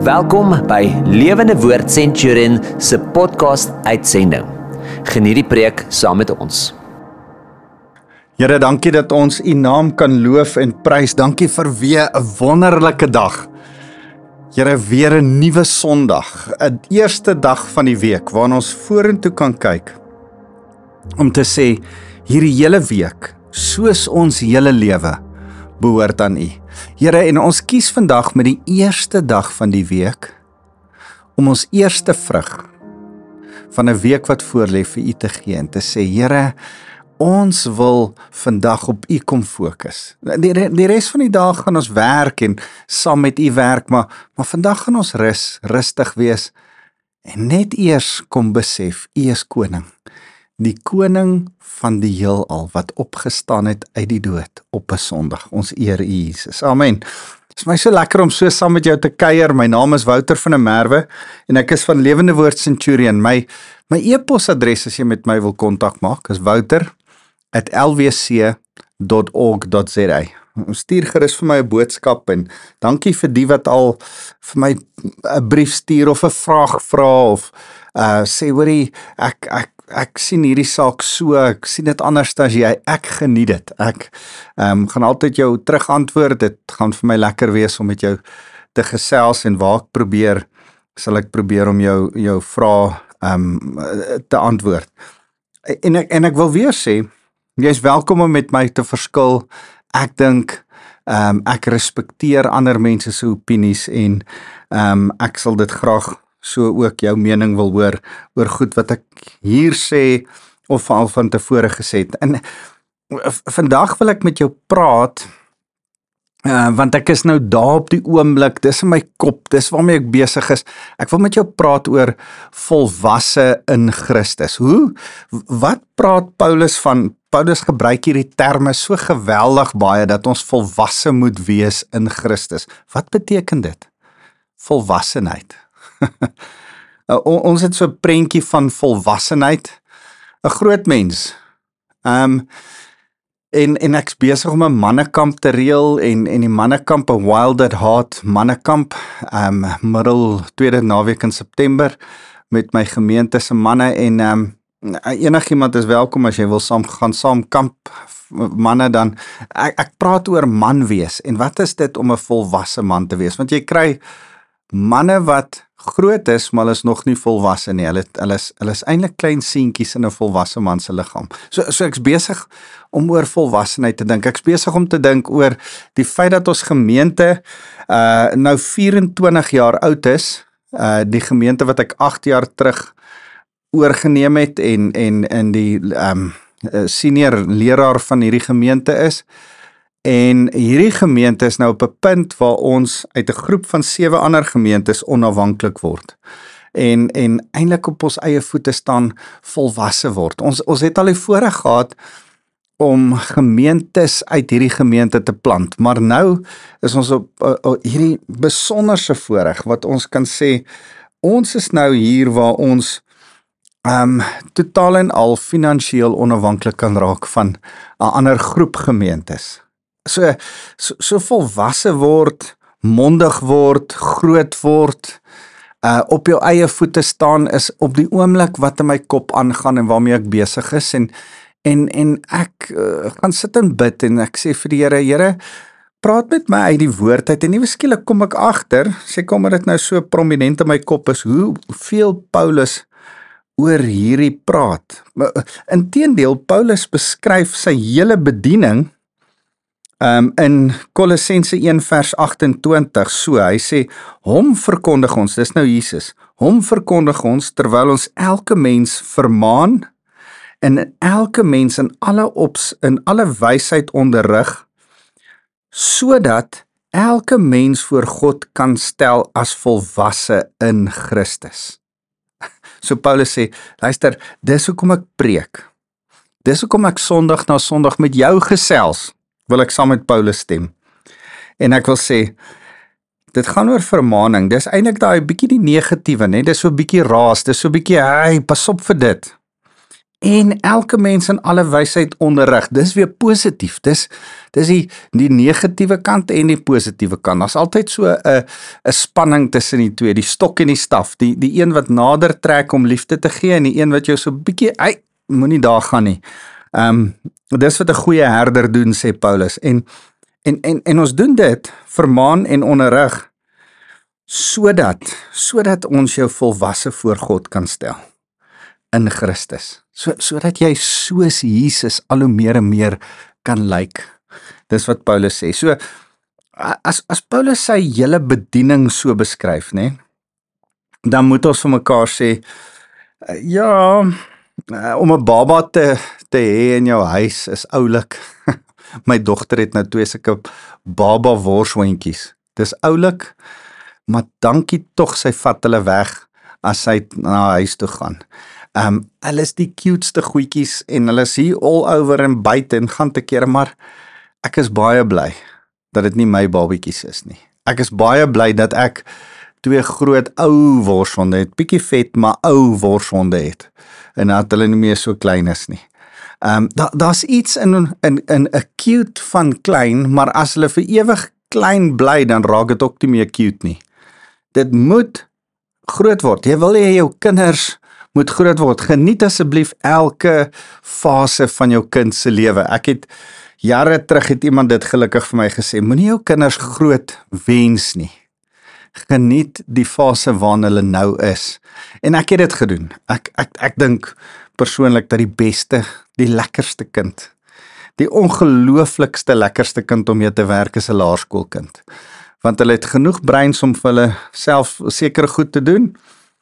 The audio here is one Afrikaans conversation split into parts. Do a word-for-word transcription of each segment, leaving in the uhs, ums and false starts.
Welkom by Lewende Woord Centurion se podcast uitsending. Geniet die preek saam met ons. Here, dankie dat ons U naam kan loof en prys. Dankie vir weer 'n wonderlike dag. Here, weer 'n nuwe Sondag, 'n eerste dag van die week waarin ons vorentoe kan kyk om te sê, hierdie hele week, soos ons hele lewe, behoort aan U. Here, en ons kies vandag met die eerste dag van die week om ons eerste vrug van 'n week wat voorlê vir U te gee en te sê, Here, ons wil vandag op U kom fokus. Die, die res van die dag gaan ons werk en saam met U werk, maar, maar vandag gaan ons rus, rustig wees en net eers kom besef, U is koning. Die koning van die heelal wat opgestaan het uit die dood op 'n Sondag. Ons eer U, Jesus. Amen. Het is my so lekker om so saam met jou te kuier. My naam is Wouter van der Merwe en ek is van Lewende Woord Centurion. My, my e-posadres as jy met my wil kontak maak is wouter at l w c dot org dot z a. Stuur gerus vir my 'n boodskap en dankie vir die wat al vir my 'n brief stuur of 'n vraag vra of uh, sê, hoorie, ek, ek ek sien hierdie saak so, ek sien dit anders as jy, ek geniet dit. Ek um, gaan altyd jou terug antwoord, dit gaan vir my lekker wees om met jou te gesels en waar ek probeer, sal ek probeer om jou, jou vrae um, te antwoord. En ek, en ek wil weer sê, jy is welkom om met my te verskil. Ek dink, um, ek respekteer ander mense se opinies en um, ek sal dit graag so ook jou mening wil hoor oor goed wat ek hier sê of al van tevore gesê het. En vandag wil ek met jou praat, uh, want ek is nou daar op die oomblik, dis in my kop, dis waarmee ek besig is. Ek wil met jou praat oor volwasse in Christus. Hoe, wat praat Paulus van? Paulus gebruik hierdie terme so geweldig baie, dat ons volwasse moet wees in Christus. Wat beteken dit? Volwassenheid. Ons het so 'n prentjie van volwassenheid, 'n groot mens. Um, en, en ek's besig om 'n mannekamp te reël, en, en die mannekamp, 'n Wild at Heart mannekamp, um, middel tweede naweek in September, met my gemeente se manne, en um, enigiemand is welkom as jy wil saam gaan saam kamp, manne dan, ek, ek praat oor man wees, en wat is dit om 'n volwasse man te wees, want jy kry manne wat groot is, maar hulle is nog nie volwasse nie, hulle, hulle is, hulle is eintlik klein seentjies in 'n volwasse man se liggaam. So, so ek's besig om oor volwassenheid te dink, ek's besig om te dink oor die feit dat ons gemeente uh, nou vyf-en-twintig jaar oud is, uh, die gemeente wat ek agt jaar terug oorgeneem het en, en, en die um, senior leraar van hierdie gemeente is, en hierdie gemeente is nou op 'n punt waar ons uit 'n groep van sewe ander gemeentes onafhanklik word. En, en eintlik op ons eie voete staan, volwasse word. Ons, ons het al die voorreg gehad om gemeentes uit hierdie gemeente te plant, maar nou is ons op uh, uh, hierdie besonderse voorreg, wat ons kan sê, ons is nou hier waar ons um, totaal en al finansiëel onafhanklik kan raak van 'n ander groep gemeentes. So, so, so volwasse word, mondig word, groot word, uh, op jou eie voete staan, is op die oomblik wat in my kop aangaan en waarmee ek besig is, en, en, en ek uh, gaan sit en bid, en ek sê vir die Here, Here, praat met my uit die woord uit, en nie skielik kom ek agter, sê kom dit nou so prominent in my kop is, hoeveel Paulus oor hierdie praat. Inteendeel, Paulus beskryf sy hele bediening, Um, in Kolossense een vers agt-en-twintig, so, hy sê, hom verkondig ons, dis nou Jesus, hom verkondig ons, terwyl ons elke mens vermaan, en elke mens in alle ops, in alle wysheid onderrig, sodat elke mens voor God kan stel as volwasse in Christus. So Paulus sê, luister, dis hoekom ek preek, dis hoekom ek Sondag na Sondag met jou gesels, wil ek saam met Paulus stem. En ek wil sê, dit gaan oor vermaning, dis eintlik daai bietjie die negatiewe, nee, dis so bietjie raas, dis so bietjie, hey, pas op vir dit. en elke mens in alle wysheid onderrig. Dis weer positief. Dis dis die die negatiewe kant en die positiewe kant. Daar's altyd so 'n 'n spanning tussen die twee, die stok en die staf. Die die een wat nader trek om liefde te gee en die een wat jou so bietjie, "Ai, moenie daar gaan nie." Ehm um, dis wat 'n goeie herder doen, sê Paulus. En en en en ons doen dit, vermaan en onderrig, sodat sodat ons jou volwasse voor God kan stel in Christus. So sodat jy soos Jesus al hoe meer en meer kan lyk. Dis wat Paulus sê. So as as Paulus sy hele bediening so beskryf, nê, dan moet ons vir mekaar sê, ja, om 'n baba te te hê in jou huis is oulik. My dogter het nou twee sulke baba worshondjies. Dis oulik, maar dankie tog sy vat hulle weg as sy na huis toe gaan. Um, hulle is die cuteste goedjies en hulle is hier all over en buite en gaan te kere, maar ek is baie bly dat dit nie my babietjies is nie. Ek is baie bly dat ek twee groot ou worshonde het, bietjie vet, maar ou worshonde het, en dat hulle nie meer so klein is nie. Um, da, daar's iets in, in, in 'n cute van klein, maar as hulle vir ewig klein bly, dan raak dit ook nie meer cute nie. Dit moet groot word. Jy wil hê jou kinders moet groot word. Geniet asseblief elke fase van jou kind se lewe. Ek het jare terug het iemand dit gelukkig vir my gesê, moenie jou kinders groot wens nie. Geniet die fase waarin hulle nou is. En ek het dit gedoen. Ek ek ek dink persoonlik dat die beste, die lekkerste kind, die ongelooflikste lekkerste kind om mee te werk is 'n laerskoolkind. Want hulle het genoeg breins om vir hulle self sekere goed te doen,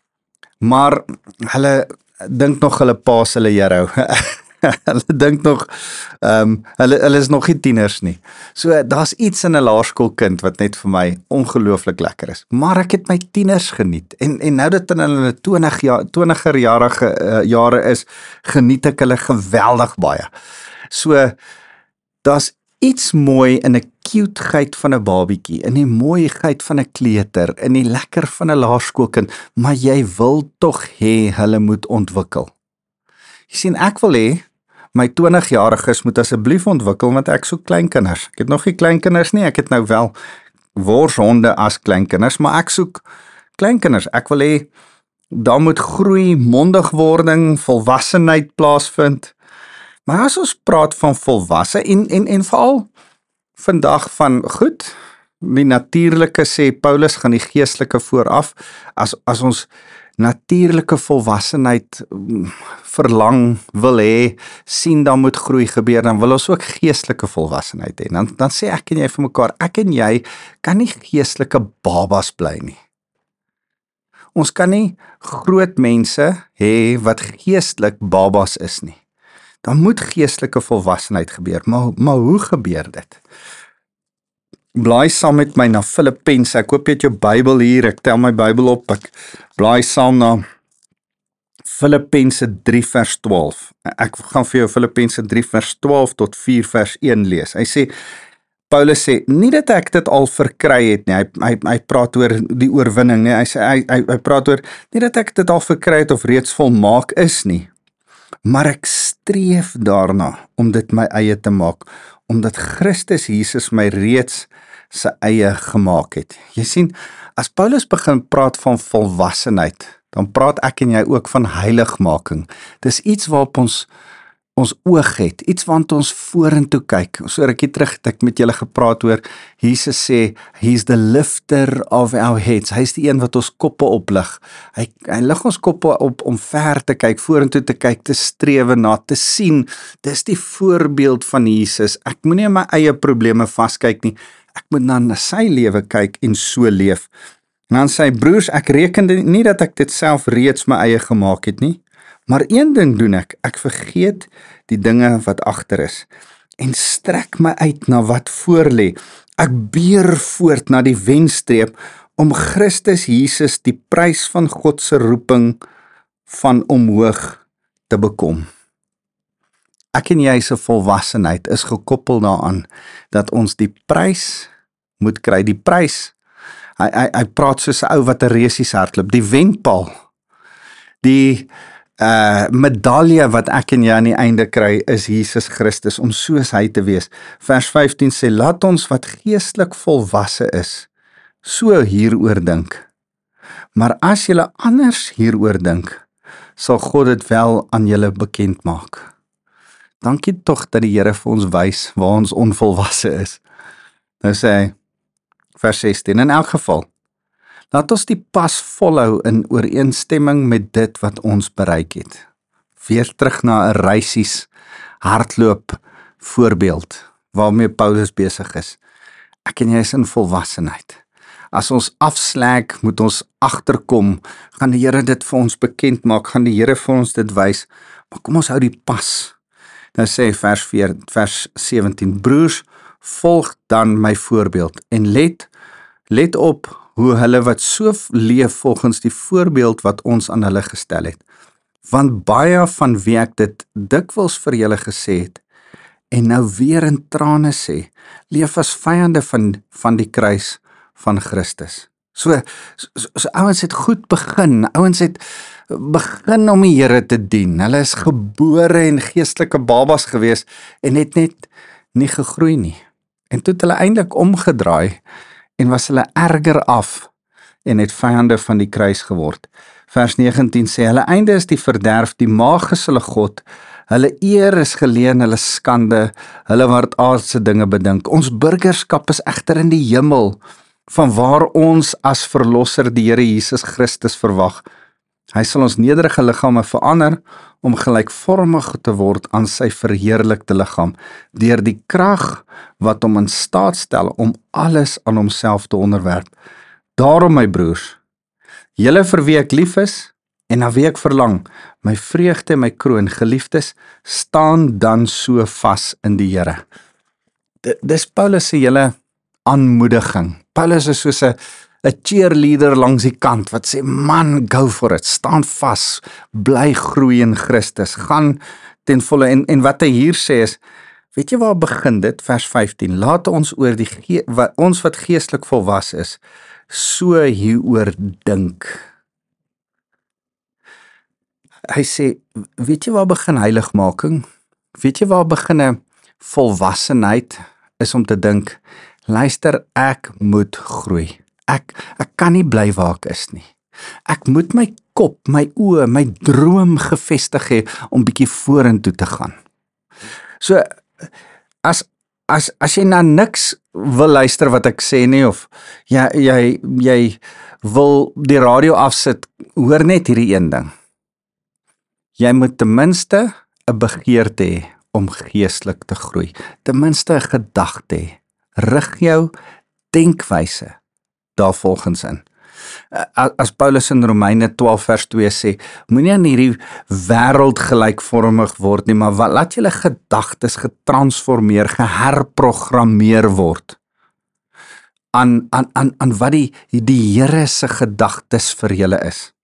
maar hulle dink nog hulle paas hulle Here. Hulle dink nog, um, hulle, hulle is nog nie tieners nie. So daar's iets in 'n laerskoolkind wat net vir my ongelooflik lekker is. Maar ek het my tieners geniet, en, en nou dat in hulle twintig jaar, twintiger jarige uh, jare is, geniet ek hulle geweldig baie. So daar's iets mooi in 'n cuteheid van 'n babietjie, in die mooiheid van 'n kleuter, in die lekker van 'n laerskoolkind, maar jy wil tog hê hulle moet ontwikkel. Jy sien, ek wil hê my twintigjariges moet asseblief ontwikkel, want ek soek kleinkinders. Ek het nog nie kleinkinders nie, ek het nou wel worshonde as kleinkinders, maar ek soek kleinkinders. Ek wil hê daar moet groei, mondigwording, volwassenheid plaasvind. Maar as ons praat van volwasse en en en veral vandag van goed, die natuurlike, sê Paulus, gaan die geestelike vooraf. As as ons natuurlike volwassenheid verlang, wil hê, sien dan moet groei gebeur, dan wil ons ook geestelike volwassenheid hê. Dan dan sê ek en jy vir mekaar, ek en jy kan nie geestelike babas bly nie. Ons kan nie groot mense hê wat geestelik babas is nie. Dan moet geestelike volwassenheid gebeur, maar, maar hoe gebeur dit? Blaai saam met my na Filippense, ek hoop jy het jou Bybel hier, ek tel my Bybel op, ek blaai saam na Filippense drie vers twaalf. Ek gaan vir jou Filippense drie vers twaalf tot vier vers een lees. Hy sê, Paulus sê, nie dat ek dit al verkry het nie, hy, hy, hy praat oor die oorwinning, nie. Hy, sê, hy, hy, hy praat oor, nie dat ek dit al verkry het of reeds volmaak is nie, maar ek streef daarna om dit my eie te maak, omdat Christus Jesus my reeds sy eie gemaak het. Jy sien, as Paulus begin praat van volwassenheid, dan praat ek en jy ook van heiligmaking. Dis iets waarop ons ons oog het, iets wat ons vorentoe kyk. So rukkie terug het ek met julle gepraat oor, Jesus sê, he's the lifter of our heads. Hy is die een wat ons koppe oplig. Hy, hy lig ons koppe op om ver te kyk, vorentoe te kyk, te strewe na, te sien. Dis die voorbeeld van Jesus. Ek moet nie in my eie probleme vaskyk nie. Ek moet na sy lewe kyk en so leef. En dan sê hy, broers, ek reken nie dat ek dit self reeds my eie gemaak het nie, maar een ding doen ek, ek vergeet die dinge wat agter is, en strek my uit na wat voor lê. Ek beer voort na die wenstreep, om Christus Jesus die prys van God se roeping van omhoog te bekom. Ek en jy se volwassenheid is gekoppel daaraan, dat ons die prys moet kry, die prys, hy, hy, hy praat soos 'n ou wat 'n resies hardloop, die wenpaal, die uh, medalje wat ek en jy aan die einde kry, is Jesus Christus, om soos hy te wees. Vers vyftien sê, laat ons wat geestelik volwasse is, so hieroor dink. Maar as julle anders hieroor dink, sal God dit wel aan julle bekend maak. Dankie tog dat die Here vir ons wys waar ons onvolwasse is. Nou sê hy, vers sestien, in elk geval, laat ons die pas volhou in ooreenstemming met dit wat ons bereik het. Weer terug na 'n reisies hardloop voorbeeld waarmee Paulus besig is. Ek en jy is in volwassenheid. As ons afslaak, moet ons agterkom, gaan die Here dit vir ons bekend maak, gaan die Here vir ons dit wys, maar kom ons hou die pas. Nou sê vers vier, vers sewentien, broers, volg dan my voorbeeld, en let, let op hoe hulle wat so leef volgens die voorbeeld wat ons aan hulle gestel het. Want baie van wie ek dit dikwels vir julle gesê het, en nou weer in trane sê, leef as vyande van, van die kruis van Christus. So, so, so ouens het goed begin, ouens het begin om die Here te dien, hulle is gebore en geestelike babas gewees, en het net nie gegroei nie. En toe het hulle eintlik omgedraai, en was hulle erger af, en het vyande van die kruis geword. Vers negentien sê, hulle einde is die verderf, die maag is hulle God, hulle eer is geleen, hulle skande, hulle wat aardse dinge bedink. Ons burgerskap is egter in die hemel, van waar ons as verlosser die Here Jesus Christus verwag. Hy sal ons nederige liggame verander, om gelykvormig te word aan sy verheerlikte liggaam, deur die krag wat hom in staat stel om alles aan homself te onderwerp. Daarom, my broers, julle vir wie ek lief is, en na wie ek verlang, my vreugde en my kroon, geliefdes, staan dan so vas in die Here. Dis Paulus se hele aanmoediging. Paulus is soos 'n 'n cheerleader langs die kant wat sê, man, go for it, staan vas, bly groei in Christus, gaan ten volle, en, en wat hy hier sê is, weet jy waar begin dit, vers vyftien, laat ons oor die, ge- wat, ons wat geestelik volwasse is, so hieroor dink. Hy sê, weet jy waar begin heiligmaking? Weet jy waar begin 'n volwassenheid is om te dink, luister, ek moet groei. Ek, ek kan nie bly waar ek is nie. Ek moet my kop, my oë, my droom gevestig hê om bietjie vorentoe te gaan. So, as, as, as jy na niks wil luister wat ek sê nie, of jy, jy, jy wil die radio afsit, hoor net hierdie een ding. Jy moet ten minste 'n begeerte hê om geestelik te groei. Ten minste 'n gedagte hê. Rig jou denkwyse daar volgens in. As Paulus in Romeine twaalf vers twee sê, moenie aan hierdie wêreld gelykvormig word nie, maar laat julle gedagtes getransformeer, geherprogrammeer word aan, aan, aan, aan wat die, die Here se gedagtes vir julle is.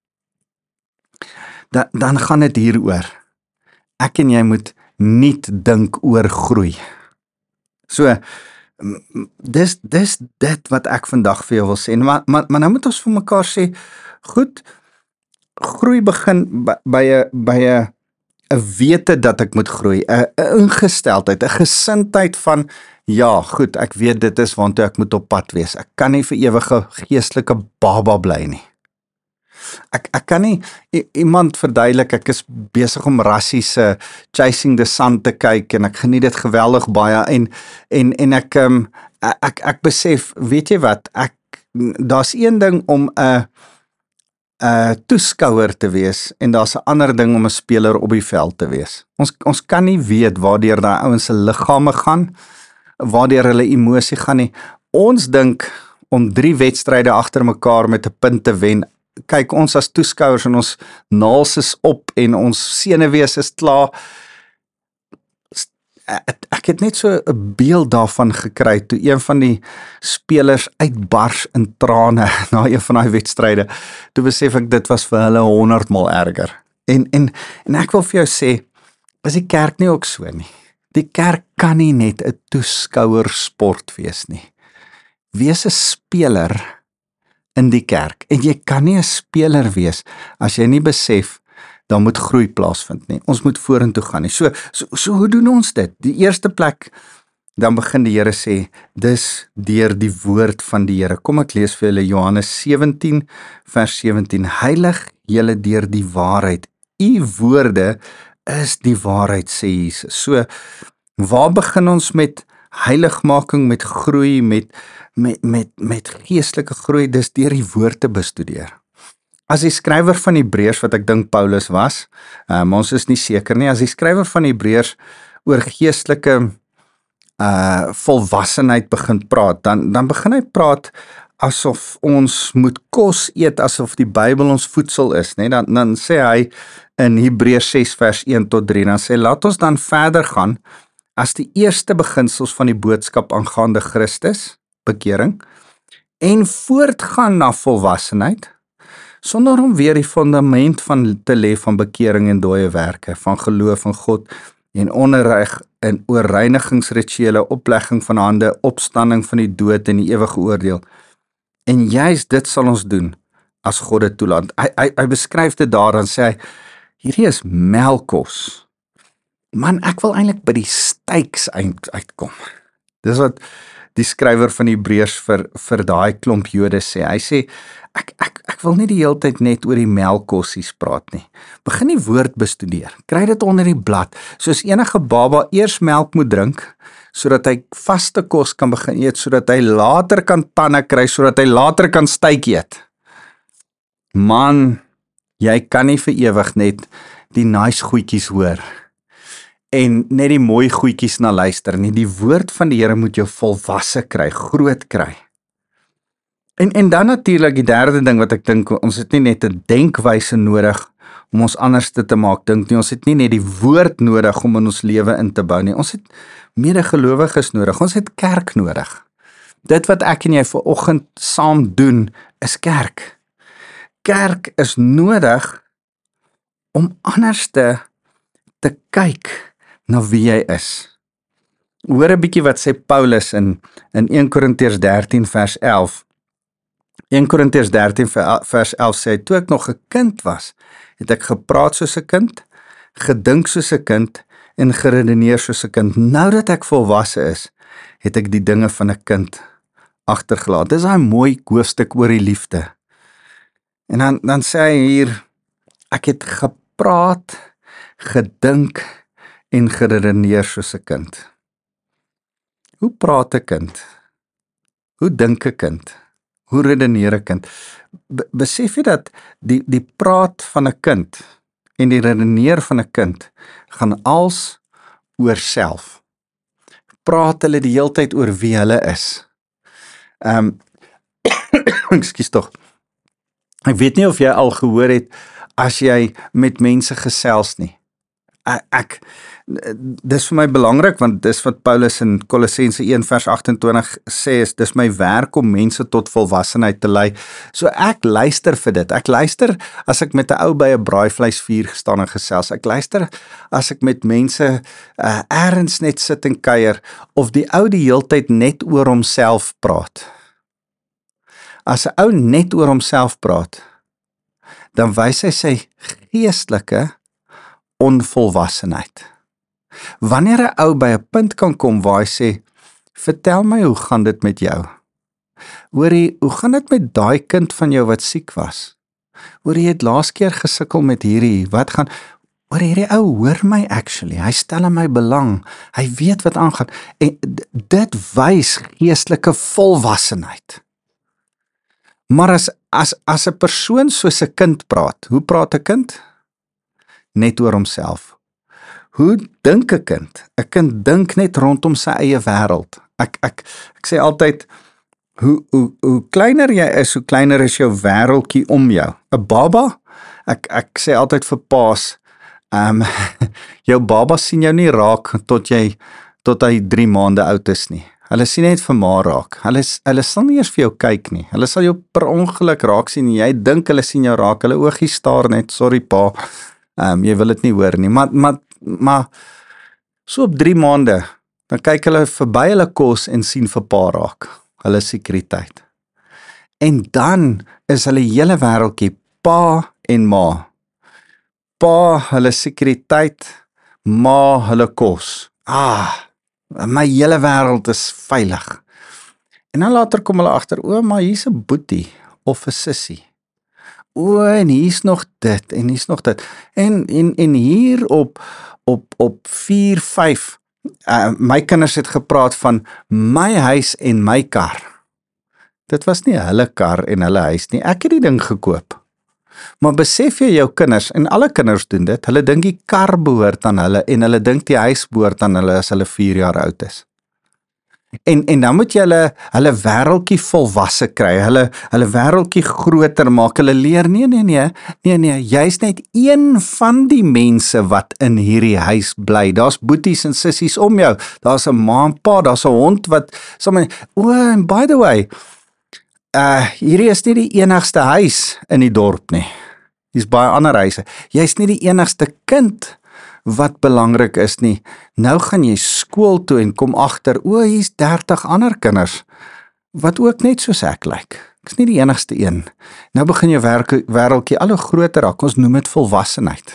Dan, dan gaan dit hieroor. Ek en jy moet nie dink oor groei. So, dis, dis dit wat ek vandag vir jou wil sê, maar, maar, maar nou moet ons vir mekaar sê, goed, groei begin by 'n by 'n 'n wete dat ek moet groei, 'n 'n ingesteldheid, 'n gesindheid van, ja, goed, ek weet dit is waartoe ek moet op pad wees, ek kan nie vir ewige geestelike baba bly nie. Ek, ek kan nie iemand verduidelik, ek is besig om Rassie se Chasing the Sun te kyk, en ek geniet dit geweldig baie, en, en, en ek, um, ek, ek besef, weet jy wat, ek, daar's een ding om 'n 'n toeskouer te wees, en daar's 'n ander ding om 'n speler op die veld te wees. Ons, ons kan nie weet waardeur daai ouens se liggame gaan, waardeur hulle emosie gaan nie. Ons dink om drie wedstryde agter mekaar met 'n punt te wen, kyk ons as toeskouers en ons naels is op en ons senuwees is klaar. Ek het net so 'n beeld daarvan gekry toe een van die spelers uitbars in trane na een van daai wedstryde. Toe besef ek dit was vir hulle honderdmal erger. En en en ek wil vir jou sê, is die kerk nie ook so nie. Die kerk kan nie net 'n toeskouersport wees nie. Wees 'n speler in die kerk, en jy kan nie 'n speler wees as jy nie besef dan moet groei plaasvind nie. Ons moet vorentoe gaan nie. So, so, so hoe doen ons dit? Die eerste plek, dan begin die Here sê, dis deur die woord van die Here. Kom ek lees vir julle Johannes sewentien vers sewentien. Heilig julle deur die waarheid. U woorde is die waarheid, sê Jesus. So, waar begin ons met heiligmaking, met groei, met met met met geestelike groei? Dis deur die woord te bestudeer. As die skrywer van Hebreërs, wat ek dink Paulus was, um, ons is nie seker nie, as die skrywer van Hebreërs oor geestelike uh volwassenheid begin praat, dan dan begin hy praat asof ons moet kos eet, asof die Bybel ons voedsel is, né? Dan dan sê hy in Hebreërs ses vers een tot drie, dan sê laat ons dan verder gaan as die eerste beginsels van die boodskap aangaande Christus, bekering, en voortgaan na volwassenheid, sonder om weer die fundament van te lê van bekering en dooie werke, van geloof in God en onderrig en oorreinigingsrituele, oplegging van hande, opstanding van die dood en die ewige oordeel. En juist dit sal ons doen as God dit toelaat. Hy, hy, hy beskryf dit daar, dan sê hy, hierdie is melkkos. Man, ek wil eintlik by die steaks uit, uitkom. Dis wat die skrywer van Hebreërs vir vir daai klomp Jode sê. Hy sê ek ek ek wil nie die hele tyd net oor die melkkossies praat nie. Begin die woord bestudeer. Kry dit onder die blad. Soos enige baba eers melk moet drink sodat hy vaste kos kan begin eet, sodat hy later kan tande kry, sodat hy later kan steak eet. Man, jy kan nie vir ewig net die nice goedjies hoor en net die mooi goedjies na luister nie. Die woord van die Here moet jou volwasse kry, groot kry. En en dan natuurlik die derde ding wat ek dink, ons het nie net 'n denkwyse nodig om ons anders te maak dink nie. Ons het nie net die woord nodig om in ons lewe in te bou nie. Ons het medegelowiges nodig. Ons het kerk nodig. Dit wat ek en jy vanoggend saam doen, is kerk. Kerk is nodig om anders te te kyk na wie jy is. Hoor 'n bietjie wat sê Paulus in in Eerste Korintiërs dertien vers elf. Eerste Korintiërs dertien vers elf sê, toe ek nog 'n kind was, het ek gepraat soos 'n kind, gedink soos 'n kind en geredeneer soos 'n kind. Nou dat ek volwasse is, het ek die dinge van 'n kind agtergelaat. Dis 'n mooi hoofstuk oor die liefde. En dan dan sê hy hier, ek het gepraat, gedink en geredeneer soos 'n kind. Hoe praat 'n kind? Hoe dink 'n kind? Hoe redeneer 'n kind? Be- besef jy dat die die praat van 'n kind en die redeneer van 'n kind gaan als oor self. Praat hulle die hele tyd oor wie hulle is. Ehm um, ekskuus tog. Ek weet nie of jy al gehoor het as jy met mense gesels nie. Ek, ek dis vir my belangrik want dis wat Paulus in Kolossense een vers agt en twintig sê, is dis my werk om mense tot volwassenheid te lei. So ek luister vir dit. Ek luister as ek met 'n ou by 'n braaivleisvuur gestaan en gesels. Ek luister as ek met mense uh, ergens net sit en kuier of die ou die heeltyd net oor homself praat. As 'n ou net oor homself praat, dan wys hy sy geestelike onvolwassenheid. Wanneer 'n ou by 'n punt kan kom waar hy sê, vertel my, hoe gaan dit met jou? Hoorie, hoe gaan dit met daai kind van jou wat siek was? Hoorie, jy het laas keer gesukkel met hierdie, wat gaan, hoorie, hierdie ou hoor my actually, hy stel in my belang, hy weet wat aangaan, en dit wys geestelike volwassenheid. Maar as, as, as 'n persoon soos 'n kind praat, hoe praat 'n kind? Net oor homself. Hoe dink 'n kind? 'n Kind dink net rondom sy eie wêreld. Ek ek ek sê altyd, hoe hoe hoe kleiner jy is, hoe kleiner is jou wêreldjie om jou. 'n Baba, ek ek sê altyd vir paas, ehm um, jou baba sien jou nie raak tot jy tot hy drie maande oud is nie. Hulle sien net vir ma raak. Hulle hulle sal nie eers vir jou kyk nie. Hulle sal jou per ongeluk raak sien en jy dink hulle sien jou raak. Hulle oogies staar net, sorry pa. Ehm um, jy wil dit nie hoor nie. Maar maar maar so op drie maande, dan kyk hulle verby hulle kos en sien vir pa raak. Hulle sekuriteit. En dan is hulle hele wêreldjie pa en ma. pa hulle sekuriteit, ma hulle kos. Ah, my hele wêreld is veilig. En dan later kom hulle agter, o, maar hier's 'n boetie of 'n sussie. O, en hier's nog dit en hier's nog dit. En en en hier op op op vier, vyf uh, my kinders het gepraat van my huis en my kar. Dit was nie hulle kar en hulle huis nie. Ek het die ding gekoop. Maar besef jy jou kinders, en alle kinders doen dit, hulle dink die kar behoort aan hulle en hulle dink die huis behoort aan hulle as hulle vier jaar oud is. En en dan moet jy hulle hulle wêreldjie volwasse kry, hulle hulle wêreldjie groter maak. Hulle leer nee nee nee, nee nee, jy's net een van die mense wat in hierdie huis bly. Daar's boeties en sissies om jou. Daar's 'n ma en pa, daar's 'n hond wat sommer o, and by the way, uh hierdie is nie die enigste huis in die dorp nie. Hier's baie ander huise. Jy's nie die enigste kind wat belangrik is nie. Nou gaan jy skool toe en kom agter, o, hier's dertig ander kinders wat ook net soos ek lyk. Ek's nie die enigste een. Nou begin jou wêreldjie al hoe groter raak. Ons noem dit volwassenheid.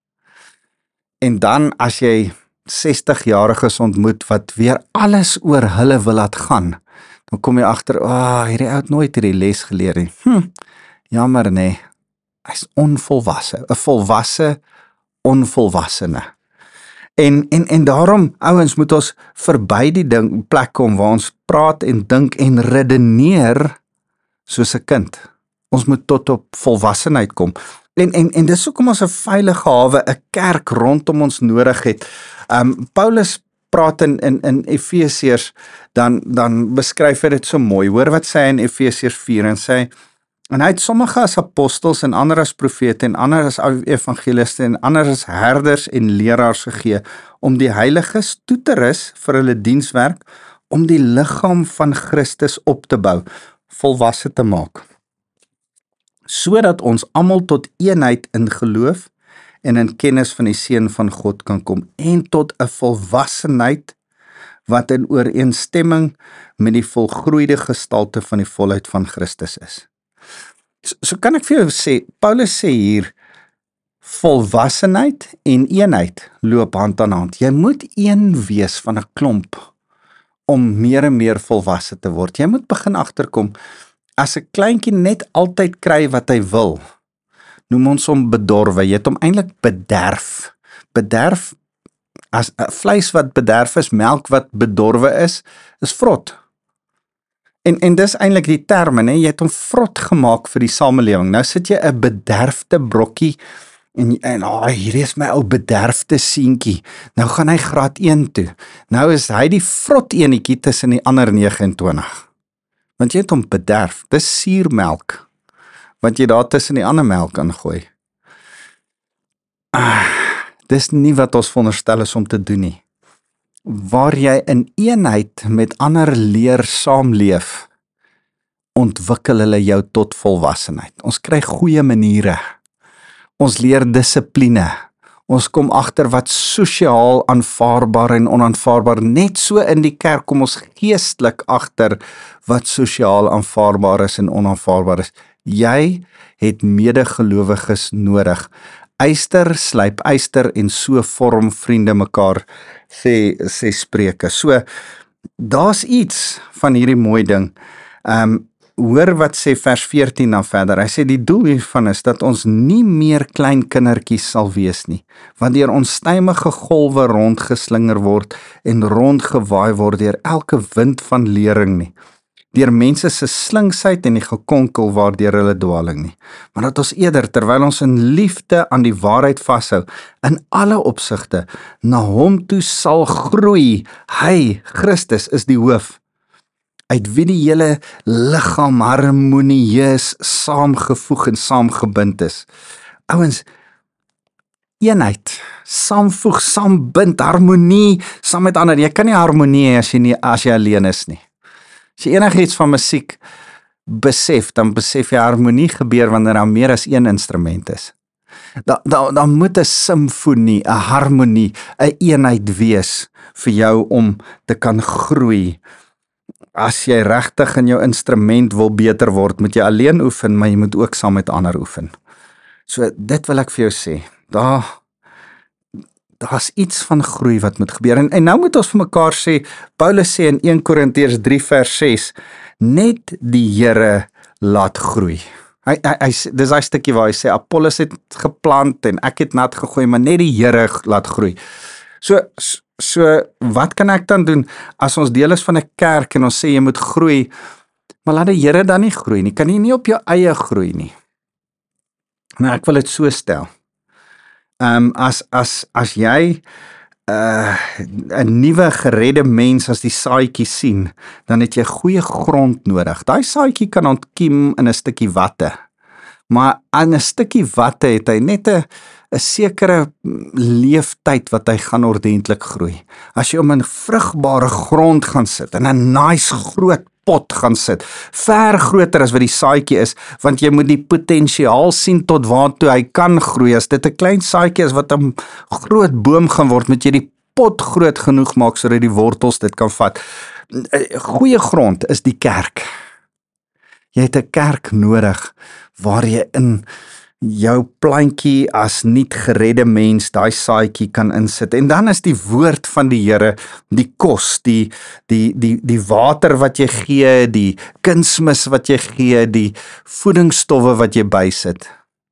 En dan as jy sestig-jariges ontmoet wat weer alles oor hulle wil laat gaan, dan kom jy agter, o, oh, hierdie ou het nooit hierdie les geleer nie. Hm, jammer nee. Hy's onvolwasse, 'n volwasse onvolwassene. En, en, en daarom, ouens, moet ons verby die ding, plek kom waar ons praat en dink en redeneer soos 'n kind. Ons moet tot op volwassenheid kom. En, en, en dis hoekom ons 'n veilige hawe, 'n kerk rondom ons nodig het. Um, Paulus praat in, in, in Efesiërs, dan, dan beskryf hy dit so mooi. Hoor wat sê hy in Efesiërs vier, en sê, en hy het sommige as apostels en ander as profete en ander as evangeliste en ander as herders en leraars gegee om die heiliges toe te rus vir hulle dienswerk, om die liggaam van Christus op te bou, volwasse te maak, sodat ons almal tot eenheid in geloof en in kennis van die Seun van God kan kom, en tot 'n volwassenheid wat in ooreenstemming met die volgroeide gestalte van die volheid van Christus is. So, so kan ek vir jou sê, Paulus sê hier, volwassenheid en eenheid loop hand aan hand. Jy moet een wees van 'n klomp om meer en meer volwasse te word. Jy moet begin agterkom, as 'n kleintjie net altyd kry wat hy wil, noem ons hom bedorwe. Jy het hom eintlik bederf. Bederf, as uh, vleis wat bederf is, melk wat bedorwe is, is vrot. En, en dis eintlik die term, hè? Jy het hom vrot gemaak vir die samelewing. Nou sit jy 'n bederfde brokkie, en, en oh, hier is my ou bederfde seentjie. Nou gaan hy graad een toe. Nou is hy die vrot enetjie tussen die ander nege en twintig. Want jy het hom bederf. Dis suurmelk wat jy daar tussen die ander melk ingooi. Ah, dis nie wat ons veronderstel is om te doen nie. Waar jy in eenheid met ander leer saamleef, ontwikkel hulle jou tot volwassenheid. Ons kry goeie maniere. Ons leer dissipline. Ons kom agter wat sosiaal aanvaarbaar en onaanvaarbaar. Net so in die kerk kom ons geestelik agter wat sosiaal aanvaarbaar is en onaanvaarbaar is. Jy het medegelowiges nodig. Yster slyp yster en so vorm vriende mekaar, sê sê Spreuke. So daar's iets van hierdie mooi ding. Ehm um, hoor wat sê vers veertien dan verder. Hy sê die doel hiervan is dat ons nie meer klein kindertjies sal wees nie, want deur onstuimige golwe rondgeslinger word en rondgewaai word deur elke wind van lering nie, deur mense se slinksheid en die gekonkel waardeur hulle dwaling nie, maar dat ons eerder, terwyl ons in liefde aan die waarheid vashou, in alle opsigte na hom toe sal groei. Hy, Christus, is die hoof, uit wie die hele liggaam harmonieus saamgevoeg en saamgebind is. Ouens, eenheid, saamvoeg, saambind, harmonie, saam met ander. Jy kan nie harmonie hê as jy nie as jy alleen is nie. As jy enigiets van musiek besef, dan besef jy harmonie gebeur wanneer daar meer as een instrument is. Dan da, da moet 'n simfonie, 'n harmonie, 'n eenheid wees vir jou om te kan groei. As jy regtig in jou instrument wil beter word, moet jy alleen oefen, maar jy moet ook saam met ander oefen. So dit wil ek vir jou sê. daar daar's iets van groei wat moet gebeur. En, en nou moet ons vir mekaar sê, Paulus sê in Eerste Korintiërs drie vers ses, net die Here laat groei. Hy, hy, hy, dis hy stukkie waar hy sê, Apollos het geplant en ek het nat gegooi, maar net die Here laat groei. So, so wat kan ek dan doen, as ons deel is van 'n kerk en ons sê jy moet groei, maar laat die Here dan nie groei nie, kan jy nie op jou eie groei nie. Nou, ek wil dit so stel. Um, as, as, as jy uh, 'n nuwe geredde mens as die saadjie sien, dan het jy goeie grond nodig. Daai saadjie kan ontkiem in 'n stukkie watte, maar aan 'n stukkie watte het hy net 'n 'n sekere leeftyd wat hy gaan ordentlik groei. As jy hom in vrugbare grond gaan sit, in 'n nice groot pot gaan sit, ver groter as wat die saadjie is, want jy moet die potensiaal sien tot waartoe hy kan groei. As dit 'n klein saadjie is wat 'n groot boom gaan word, moet jy die pot groot genoeg maak sodat die wortels dit kan vat. Goeie grond is die kerk. Jy het 'n kerk nodig waar jy in jou plantjie as nuut geredde mens daai saadjie kan insit. En dan is die woord van die Here die kos, die die die die water wat jy gee, die kunsmis wat jy gee, die voedingsstowwe wat jy bysit.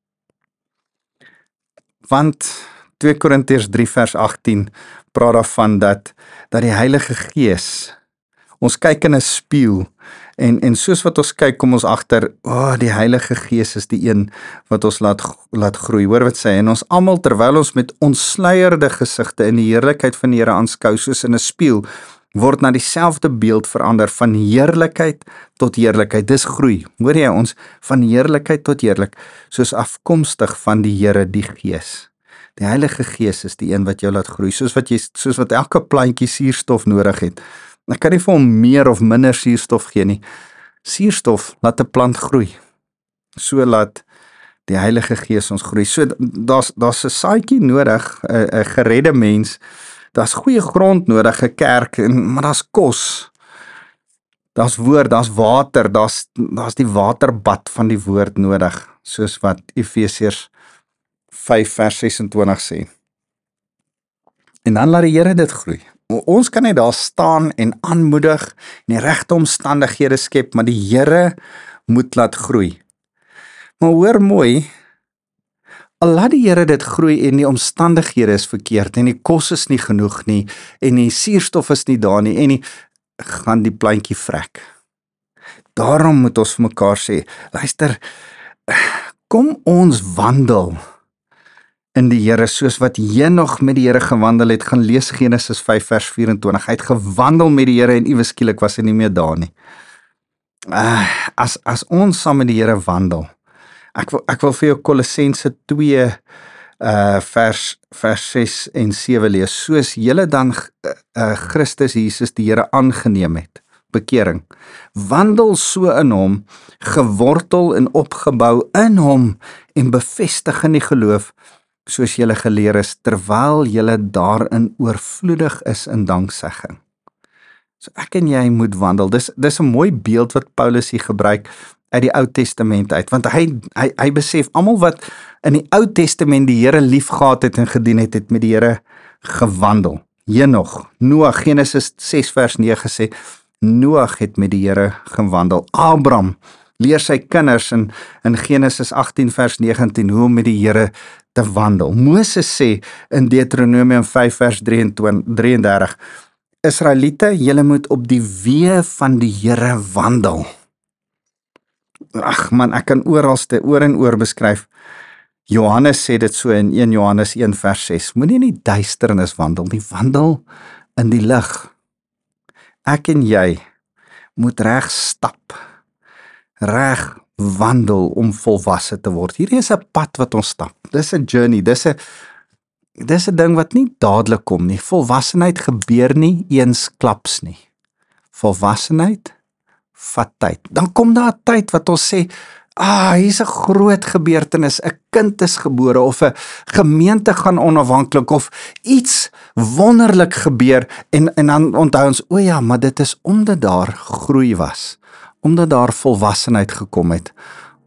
Want Tweede Korintiërs drie vers agttien praat daarvan dat dat die Heilige Gees, ons kyk in 'n spieël en en soos wat ons kyk kom ons agter, o, oh, die Heilige Gees is die een wat ons laat laat groei. Hoor wat sê, en ons almal terwyl ons met ontsluierde gesigte in die heerlikheid van die Here aanskou soos in 'n spieël, word na dieselfde beeld verander van heerlikheid tot heerlikheid. Dis groei. Hoor jy ons, van heerlikheid tot heerlik, soos afkomstig van die Here die Gees. Die Heilige Gees is die een wat jou laat groei, soos wat jy soos wat elke plantjie suurstof nodig het. Ek kan nie vir hom meer of minder suurstof gee nie. Suurstof laat 'n plant groei. So laat die Heilige Gees ons groei. So daar's daar's 'n saadjie nodig, 'n 'n geredde mens. Daar's goeie grond nodig, 'n kerk, en maar daar's kos. Daar's woord, daar's water, daar's daar's die waterbad van die woord nodig, soos wat Efesiërs vyf vers ses en twintig sê. En dan laat die Here dit groei. Ons kan net daar staan en aanmoedig en die regte omstandighede skep, maar die Here moet laat groei. Maar hoor mooi, al laat die Here dit groei en die omstandighede is verkeerd en die kos is nie genoeg nie en die suurstof is nie daar nie en die gaan die plantjie vrek. Daarom moet ons vir mekaar sê, luister, kom ons wandel in die Here, soos wat Henog met die Here gewandel het. Gaan lees Genesis vyf vers vyf-en-twintig. Hy het gewandel met die Here en iewes skielik was hy nie meer daar nie. Uh, as, as ons saam met die Here wandel, ek wil, ek wil vir jou Kolossense twee uh, vers, vers ses en sewe lees, soos julle dan uh, uh, Christus Jesus die Here aangeneem het, bekering, wandel so in hom, gewortel en opgebou in hom en bevestig in die geloof, soos julle geleer is, terwyl julle daarin oorvloedig is in danksegging. So ek en jy moet wandel. Dis dis 'n mooi beeld wat Paulus hier gebruik uit die Ou Testament uit, want hy hy hy besef almal wat in die Ou Testament die Here liefgehad het en gedien het, het met die Here gewandel. Henog, Noag, Genesis ses vers nege sê, Noag het met die Here gewandel. Abraham leer sy kinders in in Genesis agttien vers negentien hoe om met die Here te wandel. Moses sê in Deuteronomium vyf vers drieëndertig, Israeliete, julle moet op die weë van die Here wandel. Ag man, ek kan oralste oor en oor beskryf. Johannes sê dit so in een Johannes een vers ses, moenie in die duisternis wandel nie, wandel in die lig. Ek en jy moet reg stap, reg wandel om volwasse te word. Hierdie is 'n pad wat ons stap. Dis 'n journey, dis 'n dis 'n ding wat nie dadelik kom nie. Volwassenheid gebeur nie eens klaps nie. Volwassenheid vat tyd. Dan kom daar 'n tyd wat ons sê, ah, hier's 'n groot gebeurtenis, 'n kind is gebore of 'n gemeente gaan onafhanklik of iets wonderlik gebeur en en dan onthou ons, o ja, maar dit is omdat daar groei was. Omdat daar volwassenheid gekom het,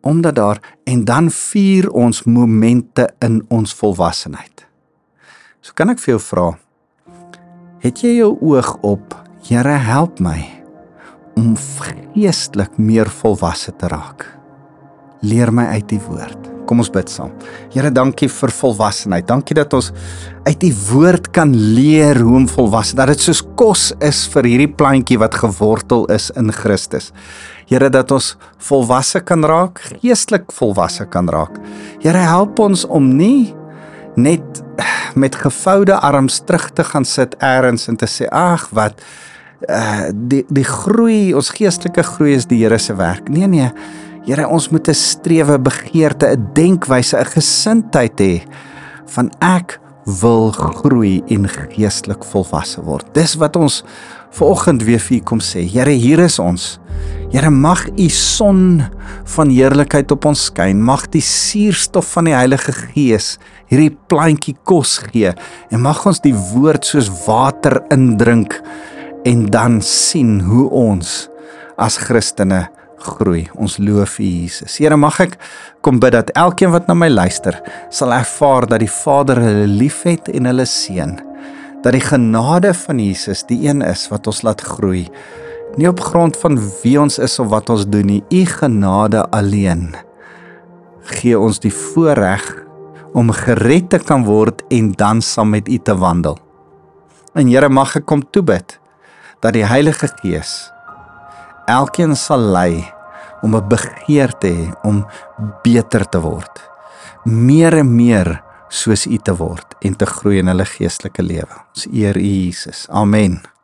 omdat daar, en dan vier ons momente in ons volwassenheid. So kan ek vir jou vra, het jy jou oog op, Here help my, om geestelik meer volwasse te raak. Leer my uit die woord. Kom ons bid saam. Here, dankie vir volwassenheid. Dankie dat ons uit die woord kan leer hoe om volwasse, dat dit soos kos is vir hierdie plantjie wat gewortel is in Christus. Here, dat ons volwasse kan raak, geestelik volwasse kan raak. Here, help ons om nie net met gevoude arms terug te gaan sit eers en te sê, ag wat, uh, die, die groei, ons geestelike groei is die Here se werk. Nee, nee, Here, ons moet 'n strewe, begeerte, 'n denkwyse, 'n gesindheid hê van ek wil groei en geestelik volwasse word. Dis wat ons vanoggend weer vir u kom sê. Here, hier is ons. Here, mag u son van heerlikheid op ons skyn. Mag die suurstof van die Heilige Gees hierdie plantjie kos gee en mag ons die woord soos water indrink en dan sien hoe ons as Christene groei. Ons loof u Jesus. Here, mag ek kom bid dat elkeen wat na my luister sal ervaar dat die Vader hulle liefhet en hulle seën. Dat die genade van Jesus die een is wat ons laat groei. Nie op grond van wie ons is of wat ons doen nie. U genade alleen gee ons die voorreg om gered te kan word en dan saam met u te wandel. En Here, mag ek kom toebid dat die Heilige Gees elkeen sal lei om 'n begeerte hê om beter te word, meer en meer soos u te word en te groei in hulle geestelike lewe. Ons eer u Jesus. Amen.